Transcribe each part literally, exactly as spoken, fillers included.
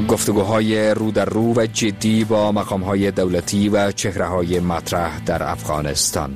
گفتگوهای رو در رو و جدی با مقام‌های دولتی و چهره‌های مطرح در افغانستان.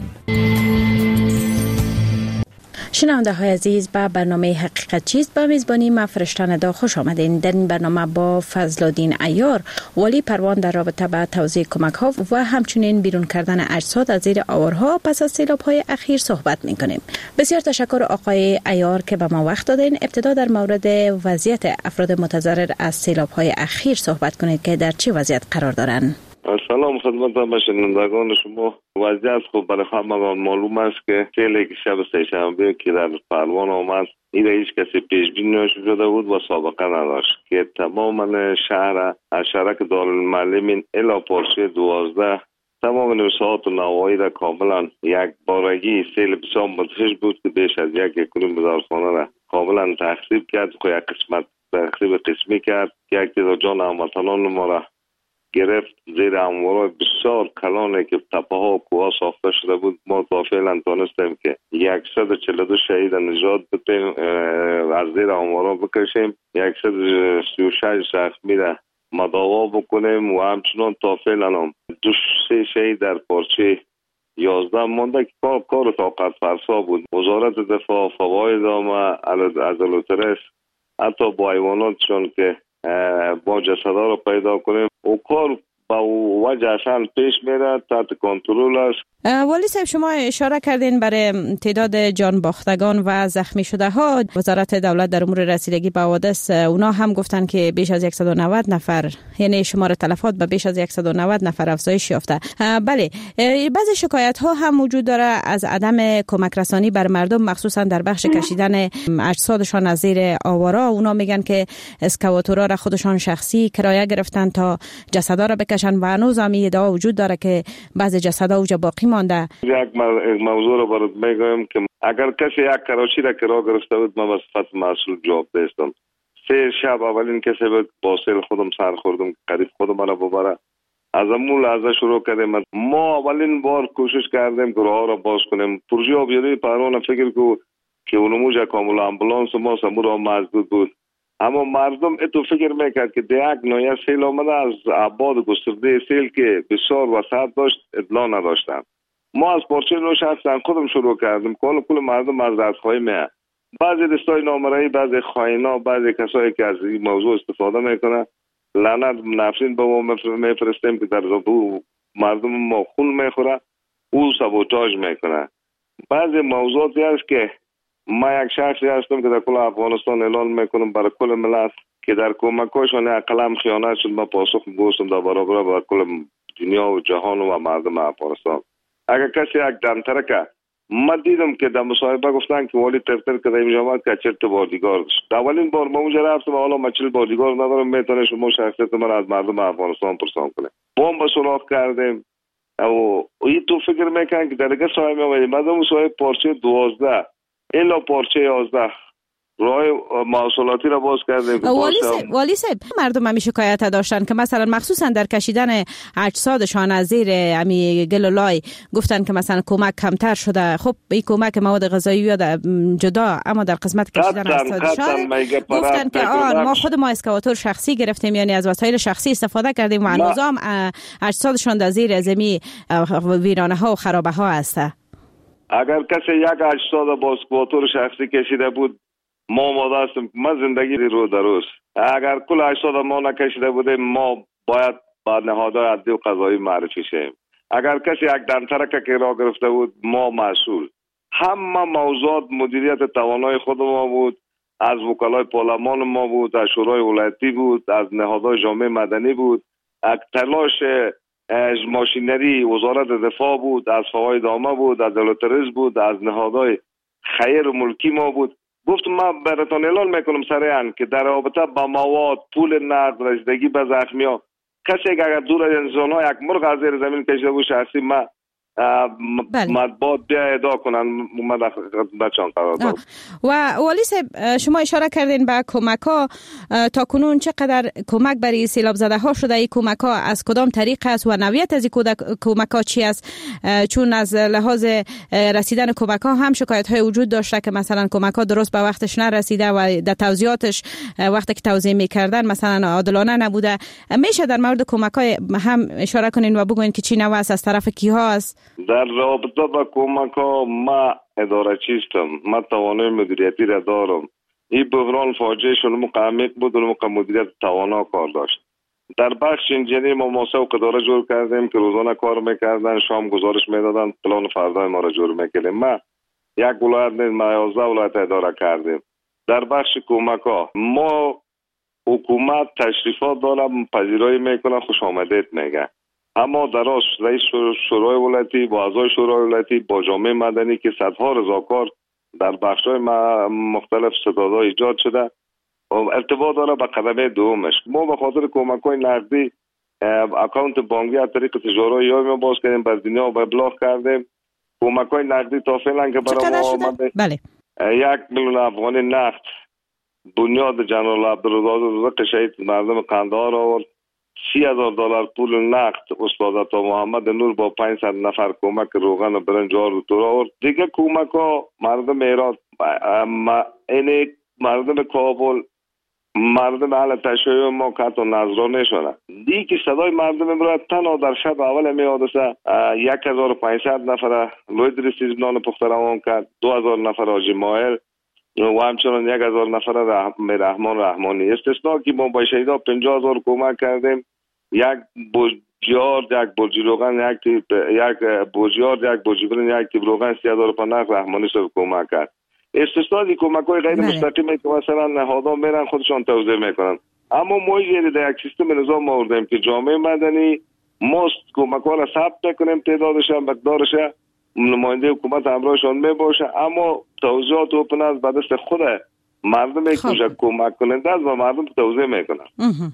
شنونده های عزیز، به برنامه حقیقت چیست با میزبانی من فرشته ندا خوش آمدین. در این برنامه با فضلالدین عیار، والی پروان، در رابطه با توزیع کمک ها و همچنین بیرون کردن اجساد از زیر آوارها پس از سیلاب های اخیر صحبت می کنیم. بسیار تشکر آقای عیار که به ما وقت دادین. ابتدا در مورد وضعیت افراد متضرر از سیلاب های اخیر صحبت کنید که در چه وضعیت قرار دارند. سلام خدمت شنوندگان شما. وضعیت خوب برای همه معلوم است که سیلی که شب سه‌شنبه که در پروان آمد این هیچ کسی پیش بینی نشده بود و سابقه نداشت که تمام شهر از شهرک دارالمعلمین الی پارچه دوازده تمام نوسات و نواحی را کاملا یک بارگی سیل بسیار مدهش بود که بیش از یک اکرم بزارخانه را کاملا تخریب کرد و یک قسمت تخریب قسمی کرد که یک تعداد جان هموطنان ما را گرفت. زیر اموارای بسیار کلانی که تپه ها و کوها ساخته شده بود ما تا فعلا تانستیم که صد و چهل و دو شهید نجات بدیم، از زیر اموارا بکشیم، صد و سی و شش زخمی را مداوا بکنیم و همچنان تا فعلا هم دو سه شهید در پارچه یازده مانده که کار کار طاقت فرسا بود. وزارت دفاع، فواید عامه، عدالت حتی با حیواناتشون که با جسدها رو پیدا کنیم و کار با وجه اصلا پیش میره، تحت کنترل است. والی صاحب، شما اشاره کردین برای تعداد جان باختگان و زخمی شده ها. وزارت دولت در امور رسیدگی به حوادث اونا هم گفتن که بیش از صد و نود نفر، یعنی شمار تلفات به بیش از صد و نود نفر افزایش یافته. بله، بعضی شکایت ها هم وجود داره از عدم کمک رسانی بر مردم، مخصوصا در بخش کشیدن اجسادشان از زیر آوارا. اونا میگن که اسکواتورها را خودشان شخصی کرایه گرفتن تا جسدا را بکشن و هنوز هم ادعا وجود داره که بعضی جسدا اوجا باقی مانده. یک موضوع رو برات میگم که اگر کسی یک کراچی را کرا گرفته بود من به صفت مسئول جواب داشتم. سه شب اولین کسی بود با سیل خودم سر خوردم قریب خودم را ببره. از امون لحظه شروع کردیم ما اولین بار کوشش کردیم که راه را باز کنیم. پروژه آبیاری پروان فکر کو که اونموج کامل امبولانس ما سمورا مسدود بود، اما مردم اتو فکر میکرد که دیگ نویه سیل آمده از آباد گسترده سیل که بسیار وسعت داشت اطلاع نداشتن. ما از پارچه نو شخصا خودم شروع کردیم کل کل مردم از دستخواهی میه. بعضی دستای نامرئی، بعضی خائنا، بعضی کسایی که از این موضوع استفاده میکنه لعنت نفرین به ما میفرستیم که در زبو مردم ما خون میخوره، او سابوتاژ میکنه. بعضی موضوعاتی هست که ما یک شخصی هستم که در کل افغانستان اعلان میکنم برای کل ملت که در کمکاشون قلم خیانت شد ما پاسخ میگوستم در برابر با کل دنیا و جهان و مردم افغانستان. اگر کسی یک دمترکه ما دیدم که در مصاحبه گفتن که والی تفتر که در اینجا آمد که چرت باردیگار داشت. اولین بار ما اونجا رفتم حالا ما چل باردیگار ندارم، میتونه شما شخصیت من از مردم افغانستان پرسان کنه. بمب سوراخ کردیم و این تو فکر میکنن که در دیگه سایه میامدیم بعد اون سایه پارچه دوازده الا پارچه یازده راه محصولاتی را باز کردیم. والی صاحب، مردم همیشه شکایت داشتن که مثلا مخصوصا در کشیدن اجسادشان از زیر امی گلولای گفتن که مثلا کمک کمتر شده. خب این کمک مواد غذایی جدا، اما در قسمت کشیدن اجسادشان گفتن که آن ما خود ما اسکواتور شخصی گرفتیم، یعنی از وسایل شخصی استفاده کردیم و هنوز هم اجسادشان در زیر زمین ویرانه ها و خرابه ها هست. اگر کسی یک اجساد با اسکواتور شخصی کشیده بود ما آماده هستیم. ما زندگی رو دروست. اگر کل اجساد ما نکشیده بودیم ما باید با نهادهای عدلی و قضایی معرفی شیم. اگر کسی یک دمترک که را گرفته بود ما مسئول. همه موضوعات مدیریت توانای خود ما بود، از وکلای پارلمان ما بود، از شورای ولایتی بود، از نهادهای جامعه مدنی بود، از تلاش ماشینری وزارت دفاع بود، از فواید عامه بود، از عدالت بود، از نهادهای خیر ملکی ما بود. گفتم من براتون اعلان میکنم سریعا که در رابطه با مواد، پول نقد، رسیدگی به زخمی ها، کسی که اگر دور از انسان ها یک مرغ از زیر زمین کشیده بود شخصی ما مطبوعات بیا ادعا کنن ما در بچان قرار دارم. و والی صاحب شما اشاره کردین به کمک ها، تا کنون چقدر کمک برای سیلاب زده ها شده؟ این کمک ها از کدام طریق است و نوعیت از این کمک ها چی است؟ چون از لحاظ رسیدن کمک ها هم شکایت های وجود داشته که مثلا کمک ها درست به وقتش نرسیده و در توضیحاتش وقتی که توضیح میکردن مثلا عادلانه نبوده. میشه در مورد کمک های هم اشاره کنین و بگوین که چی نوع است، از طرف کی ها است؟ در رابطه با کمک ها ما اداره چیستم، ما توانای مدیریتی را دارم. این بحران فاجعه شد مقامیق بود و موقع مدیریت توانا کار داشت. در بخش انجینی ما موسوق اداره جور کردیم که روزانه کار میکردن، شام گزارش میدادن، پلان فردای ما را جور میکردیم. ما یک ولایت نیست، ما یازده ولایت اداره کردیم. در بخش کمک ها ما حکومت تشریفات داره، پذیرایی میکنه، خوش آمدید میگه. اما در راست رئیس شورای ولایتی با اعضای شورای ولایتی با جامعه مدنی که صدها رضاکار در بخش‌های مختلف ستادها ایجاد شده ارتباط داره به قدمه دومش. ما به خاطر کمک‌های نقدی اکانت بانکی از طریق تجاری یا ما باز کردیم، بر دنیا و ابلاغ کردیم. کمک‌های نقدی تا فعلا که برای ما آمده بله یک میلیون افغانی نقد بنیاد جنرال عبدالرزاق شهید مردم قندهار آورد. سی هزار دلار پول نقد استاد عطا محمد نور با پانصد نفر کمک روغن و برنج آورد تو آورد. دیگه کمک ها مردم هرات، این مردم کابل، مردم اهل تشیع ما که حتی نظرانه شده. دیگه که صدای مردم امروز تنها در شب اول می حادثه یک هزار و پانصد نفر لوید رسیز بنان پخته روان کرد، دو هزار نفر حاجی ماهر و همچنان یک هزار نفر رحم رحمان رحمانی. استثنا که ما با شهیدا پنجاه هزار کمک کردیم. یک بوجیار، یک بوجی روغن، یک تیپ یک بوجیار، یک بوجی برنج، یک تیپ روغن سی هزار و پناه رحمانی سر کمک کرد. استثنا دی کمک‌های غیر مستقیمی که مثلا نهادها میرن خودشان توزیع میکنن. اما ما یه در یک سیستم نظام آوردیم که جامعه مدنی ماست کمک‌ها را ثبت میکنیم، تعدادش هم مقدارش نماینده حکومت همراهشان میباشه، اما توضیحات اوپن از به دست خود مردم یک کمک کننده است و مردم توضیح میکنن.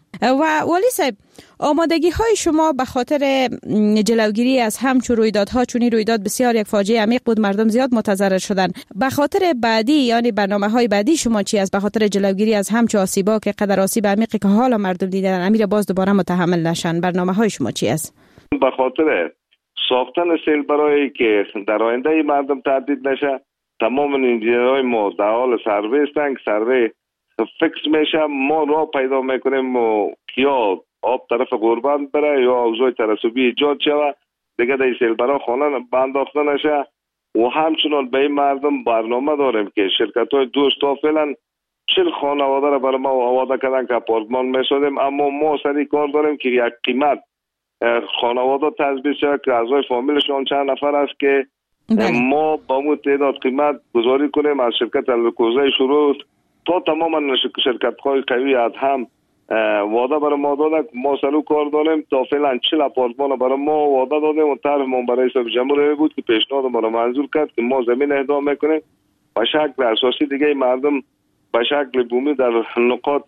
و ولی صاحب آمادگی های شما به خاطر جلوگیری از همچون رویدادها، چون این رویداد بسیار یک فاجعه عمیق بود، مردم زیاد متضرر شدن، به خاطر بعدی یعنی برنامه های بعدی شما چی است؟ به خاطر جلوگیری از همچون آسیبا که قدر آسیب عمیقی که حالا مردم دیدن امیر باز دوباره متحمل نشن، برنامه های شما چی است؟ به خاطر ساختن سیل برای که در آینده مردم تهدید نشه، تمام انجینرهای ما در حال سروی هستند که سروی فکس میشه. ما راه پیدا میکنیم و یا آب طرف غربت بره یا اوضاع ترسوبی ایجاد شود دیگه در سیل برای خانه بنداخته نشه. و همچنان به این مردم برنامه داریم که شرکت های دوست تا فعلا چل خانواده را برای ما آواده کردن که اپارتمان میسازیم، اما ما سری کار داریم که یک قیمت خانواده تثبیت شد که اعضای فامیلشان چند نفر است که بله. ما با اون تعداد قیمت گذاری کنیم از شرکت الکوزه شروع تا تماما شرکت های قوی از هم وعده برای ما داده. ما سلو کار داریم تا فعلا چل اپارتمان برای ما وعده دادیم و طرف ما برای رئیس جمهور بود که پیشنهاد ما را منظور کرد که ما زمین اهدا میکنیم به شکل اساسی. دیگه مردم به شکل بومی در نقاط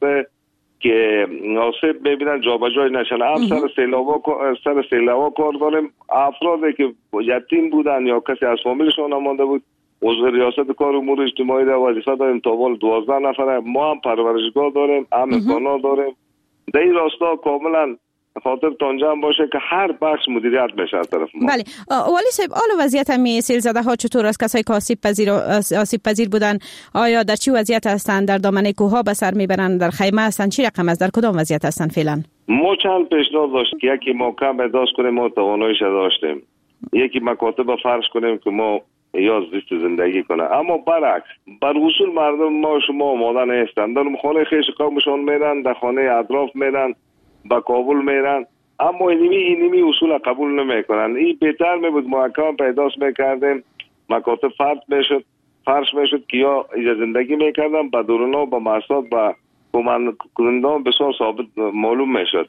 که آسیب میبینن جابجایی نشن. هم سر سیلاوا سر سیلاوا کار داریم. افرادی که یتیم بودن یا کسی از فامیلشون مانده بود عضو ریاست کار امور اجتماعی را وظیفه داریم تا وال دوازده نفره. ما هم پرورشگاه داریم، هم امکانات داریم. در این راستا کاملا خاطر تانجم باشه که هر بخش مدیریت بشه از طرف ما. بله والی صاحب، حالا وضعیت می سیل زده ها چطور است؟ کسایی که آسیب پذیر آسیب پذیر بودن آیا در چی وضعیت هستند؟ در دامنه کوه به سر میبرن، در خیمه هستند، چی رقم است؟ در کدام وضعیت هستند فعلا؟ ما چند پیشنهاد داشتیم که یکی محکم اداست کنیم، ما تواناییش داشتیم، یکی مکاتب فرض کنیم که ما یا زیست زندگی کنه، اما برعکس بر اصول مردم ما شما آماده نیستند. در خانه خیش قومشان میرن، در خانه اطراف میرن، با کابل میرن، اما اینمی اینمی اصول قبول نمیکنن. این بهتر میبود محکم پیداست میکردیم، مکاتب فرض میشد فرش میشد که یا ایجا زندگی میکردن با دورونا با محصاب با کمان کنندان بسیار ثابت معلوم میشد،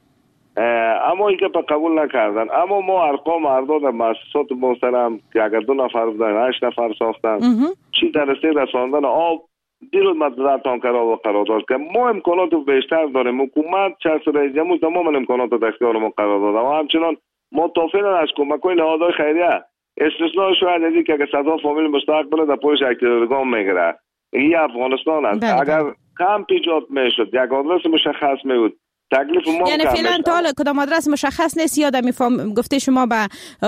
اما این که قبول نکردن. اما ما ارقام اعداد مؤسسات محترم که اگر دو نفر بودن هشت نفر ساختن چی در رسید رساندن آب دیروز مدرسه تانکرها و قرارداد که ما امکانات بیشتر داریم. حکومت چرس رئیس جمهور تمام امکانات در اختیار ما قرار داده و همچنان ما تا فعلا از کمک‌های نهادهای خیریه استثناء شاید ازی که صدا فامیل مستقبل در پوش اکتیدگان میگره. این افغانستان است. بله. اگر کم ایجاد میشد یک آدرس مشخص میبود تکلیف ما یعنی فعلا تا حالا کدام آدرس مشخص نیست یا در میفهم گفته شما به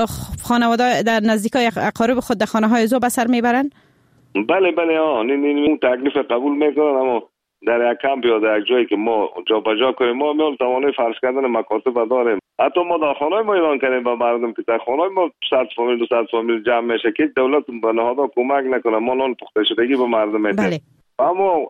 خانواده در نزدیکای اقارب خود در خانه های زو به سر میبرن؟ بله بله آن این این تکلیف قبول میکنن، اما در یک کمپ یا در یک جایی که ما جا بجا کنیم ما میون توانای فرض کردن مکاتب داریم. حتی ما در خانه ما اعلان کردیم به مردم که در خانه ما صد فامیل دو صد فامیل جمع میشه که دولت به نهادها کمک نکنه، ما نان پخته شدگی به مردم میدیم. بله. اما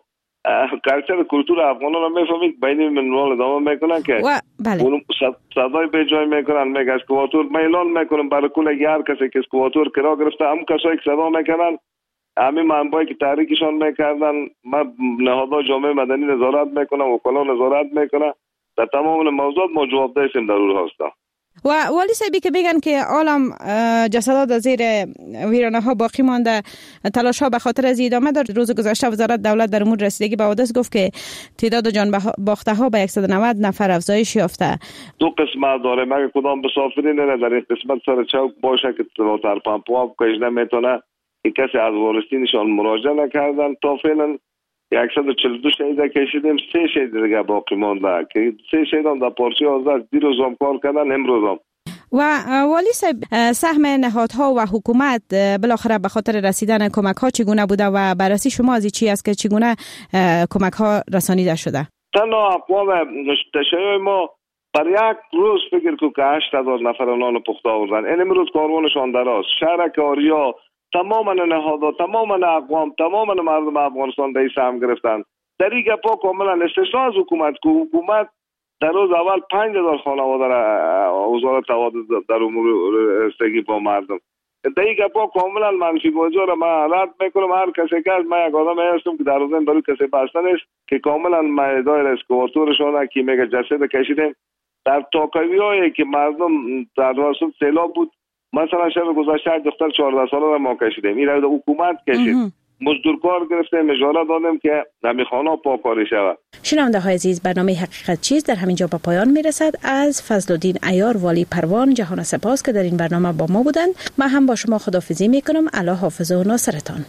کلچر کلتور افغانان میفهمید بین منوال ادامه میکنن که و بله صدای به جای میکنن، میگه اسکواتور ما اعلان میکنم برای کل هر کسی که اسکواتور کرا گرفته هم کسایی که صدا میکنن همین منبعی که تحریکشان میکردن ما نهادها جامعه مدنی نظارت میکنن، وکلا نظارت میکنن، در تمام موضوعات ما جواب دهیم ضرور هستم. و والی صاحبی که میگن که عالم جسدات از زیر ویرانه ها باقی مانده، تلاش ها به خاطر از ادامه داره. روز گذشته وزارت دولت در امور رسیدگی به حوادث گفت که تعداد جان باخته ها به صد و نود نفر افزایش یافته. دو قسمت داره، مگه کدام مسافری نه در این قسمت سر چوک باشه که تر پمپو کج نمیتونه این کسی از وارثینشان مراجعه نکردن. تا فعلا صد و چهل و دو شهید کشیدیم، سه شهید دیگه باقی مانده که سه شهید هم در پارچه آزاد دیروز هم کار کردن امروز هم. و والی صاحب سهم نهادها و حکومت بالاخره به خاطر رسیدن کمک ها چگونه بوده و بررسی شما از چی است که چگونه کمک ها رسانیده شده؟ تنها اقوام تشیع ما بر یک روز فکر که هشت هزار نفر نان پخته آوردن. این امروز کاروانشان دراز شهر آریا تمام نهادها، تمام اقوام، تمام مردم افغانستان در سهم گرفتن. در این گپا کاملا استثنا از حکومت که حکومت در روز اول پنج هزار خانواده را وزارت تواد در امور رسیدگی با مردم. در این گپا کاملا منفی موضوع را من رد میکنم. هر کسی که از من یک آدم هستم که در روزن برای کسی بسته نیست که کاملا میدان اسکواتورشان که میگه جسد کشیدیم در تاکوی هایی که مردم در واسط سیلاب بود. مثلا شب گذشته دختر چهارده ساله را ما کشیدیم، این را حکومت کشید، مزدورکار گرفتیم، اجاره دادیم که همین خانه پاکاری شود. شنونده های عزیز، برنامه حقیقت چیست در همین جا به پایان میرسد. از فضلالدین عیار والی پروان جهان سپاس که در این برنامه با ما بودند. من هم با شما خداحافظی میکنم. الله حافظ و ناصرتان.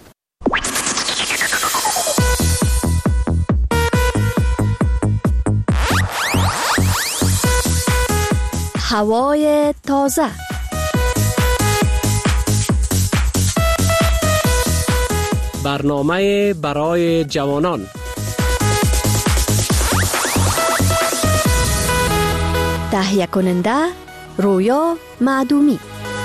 هوای تازه. برنامه برای جوانان. تهیه کننده رویا معدومی.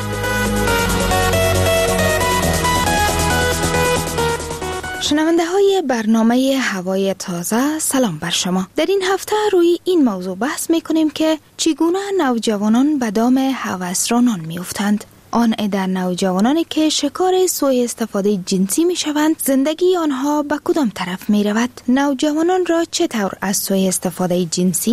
شنونده های برنامه هوای تازه، سلام بر شما. در این هفته روی این موضوع بحث می کنیم که چگونه نوجوانان به دام هوسرانان می افتند. آن در نوجوانانی که شکار سوء استفاده جنسی می شوند، زندگی آنها به کدام طرف می رود؟ نوجوانان را چطور از سوء استفاده جنسی